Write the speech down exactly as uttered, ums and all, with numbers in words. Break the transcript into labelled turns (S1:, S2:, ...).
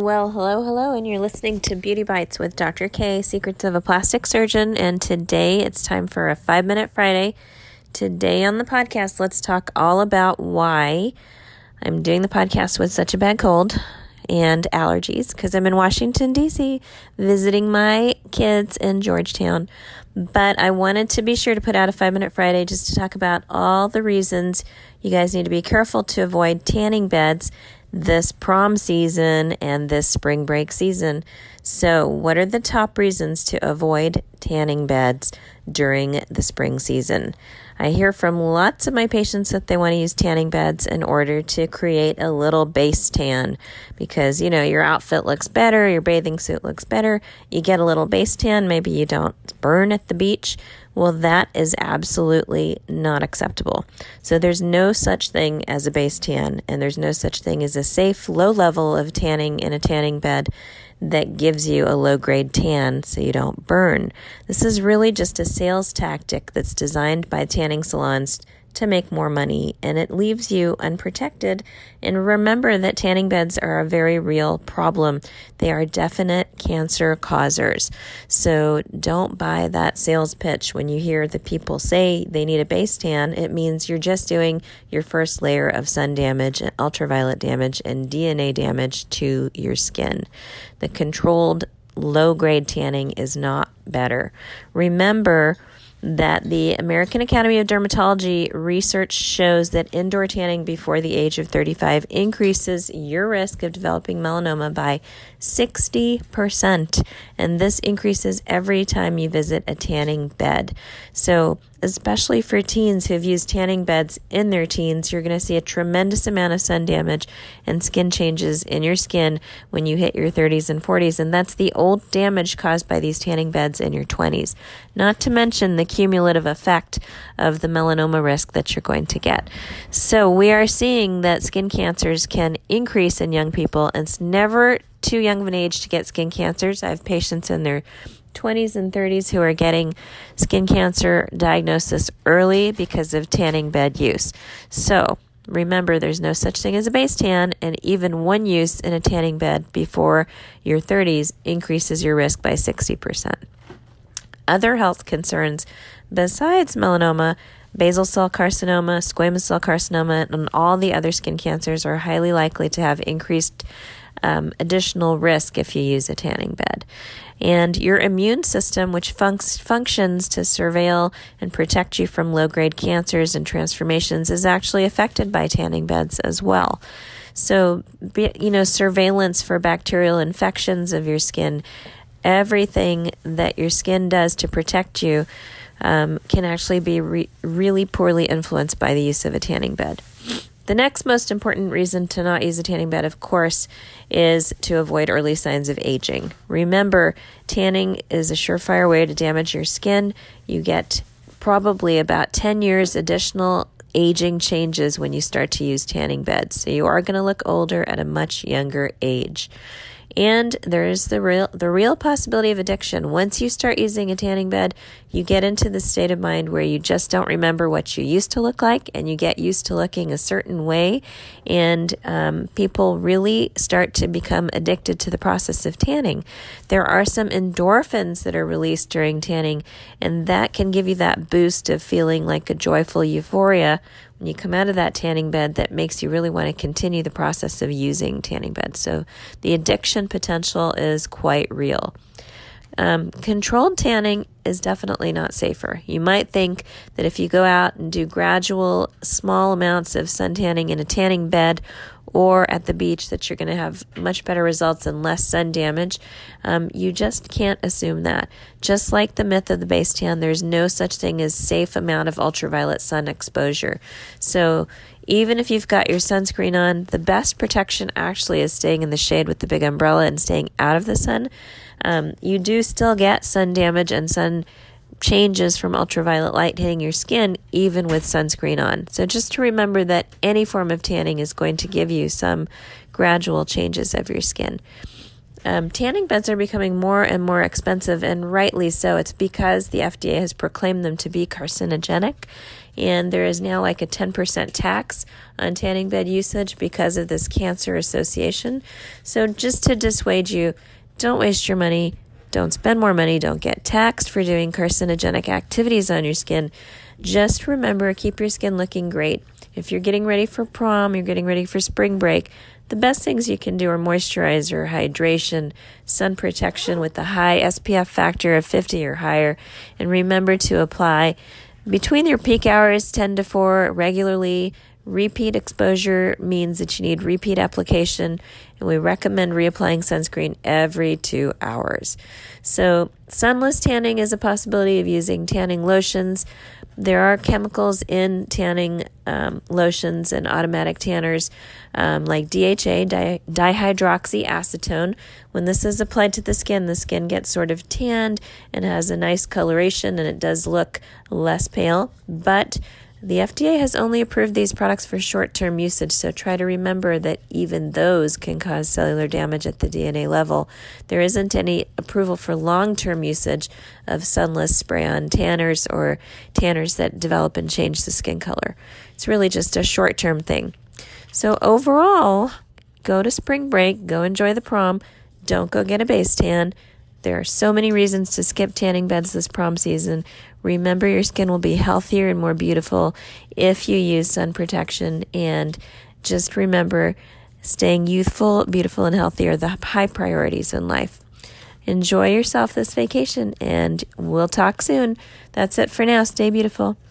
S1: Well, hello, hello, and you're listening to Beauty Bites with Doctor K, Secrets of a Plastic Surgeon, and today it's time for a five-minute Friday. Today on the podcast, let's talk all about why I'm doing the podcast with such a bad cold and allergies, because I'm in Washington, D C, visiting my kids in Georgetown. But I wanted to be sure to put out a five-minute Friday just to talk about all the reasons you guys need to be careful to avoid tanning beds this prom season and this spring break season. So what are the top reasons to avoid tanning beds during the spring season? I hear from lots of my patients that they want to use tanning beds in order to create a little base tan because, you know, your outfit looks better, your bathing suit looks better, you get a little base tan, maybe you don't burn at the beach. Well, that is absolutely not acceptable. So there's no such thing as a base tan, and there's no such thing as a safe, low level of tanning in a tanning bed that gives you a low-grade tan so you don't burn. This is really just a sales tactic that's designed by tanning salons to make more money, and it leaves you unprotected. And remember that tanning beds are a very real problem. They are definite cancer causers. So don't buy that sales pitch when you hear the people say they need a base tan. It means you're just doing your first layer of sun damage and ultraviolet damage and D N A damage to your skin. The controlled low-grade tanning is not better. Remember that the American Academy of Dermatology research shows that indoor tanning before the age of thirty-five increases your risk of developing melanoma by sixty percent. And this increases every time you visit a tanning bed. So especially for teens who have used tanning beds in their teens, you're going to see a tremendous amount of sun damage and skin changes in your skin when you hit your thirties and forties. And that's the old damage caused by these tanning beds in your twenties. Not to mention the cumulative effect of the melanoma risk that you're going to get. So we are seeing that skin cancers can increase in young people. And it's never too young of an age to get skin cancers. I have patients in their twenties and thirties who are getting skin cancer diagnosis early because of tanning bed use. So remember, there's no such thing as a base tan, and even one use in a tanning bed before your thirties increases your risk by sixty percent. Other health concerns besides melanoma, basal cell carcinoma, squamous cell carcinoma, and all the other skin cancers are highly likely to have increased um, additional risk if you use a tanning bed. And your immune system, which func- functions to surveil and protect you from low-grade cancers and transformations, is actually affected by tanning beds as well. So, you know, surveillance for bacterial infections of your skin, everything that your skin does to protect you um, can actually be re- really poorly influenced by the use of a tanning bed. The next most important reason to not use a tanning bed, of course, is to avoid early signs of aging. Remember, tanning is a surefire way to damage your skin. You get probably about ten years additional aging changes when you start to use tanning beds. So you are going to look older at a much younger age. And there's the real the real possibility of addiction. Once you start using a tanning bed, you get into the state of mind where you just don't remember what you used to look like, and you get used to looking a certain way. And um, people really start to become addicted to the process of tanning. There are some endorphins that are released during tanning, and that can give you that boost of feeling like a joyful euphoria when you come out of that tanning bed that makes you really want to continue the process of using tanning beds. So the addiction potential is quite real. Um, controlled tanning is definitely not safer. You might think that if you go out and do gradual, small amounts of sun tanning in a tanning bed or at the beach that you're going to have much better results and less sun damage. Um, you just can't assume that. Just like the myth of the base tan, there's no such thing as safe amount of ultraviolet sun exposure. So even if you've got your sunscreen on, the best protection actually is staying in the shade with the big umbrella and staying out of the sun. Um, you do still get sun damage and sun changes from ultraviolet light hitting your skin even with sunscreen on. So just to remember that any form of tanning is going to give you some gradual changes of your skin. Um, tanning beds are becoming more and more expensive, and rightly so. It's because the F D A has proclaimed them to be carcinogenic, and there is now like a ten percent tax on tanning bed usage because of this cancer association. So just to dissuade you, don't waste your money, don't spend more money, don't get taxed for doing carcinogenic activities on your skin. Just remember, keep your skin looking great. If you're getting ready for prom, you're getting ready for spring break, the best things you can do are moisturizer, hydration, sun protection with a high S P F factor of fifty or higher. And remember to apply between your peak hours, ten to four, regularly. Repeat exposure means that you need repeat application, and we recommend reapplying sunscreen every two hours. So sunless tanning is a possibility of using tanning lotions. There are chemicals in tanning um, lotions and automatic tanners um, like D H A, di- dihydroxyacetone. When this is applied to the skin, the skin gets sort of tanned and has a nice coloration, and it does look less pale. But the F D A has only approved these products for short-term usage, so try to remember that even those can cause cellular damage at the D N A level. There isn't any approval for long-term usage of sunless spray-on tanners or tanners that develop and change the skin color. It's really just a short-term thing. So overall, go to spring break, go enjoy the prom, don't go get a base tan. There are so many reasons to skip tanning beds this prom season. Remember, your skin will be healthier and more beautiful if you use sun protection. And just remember, staying youthful, beautiful, and healthy are the high priorities in life. Enjoy yourself this vacation, and we'll talk soon. That's it for now. Stay beautiful.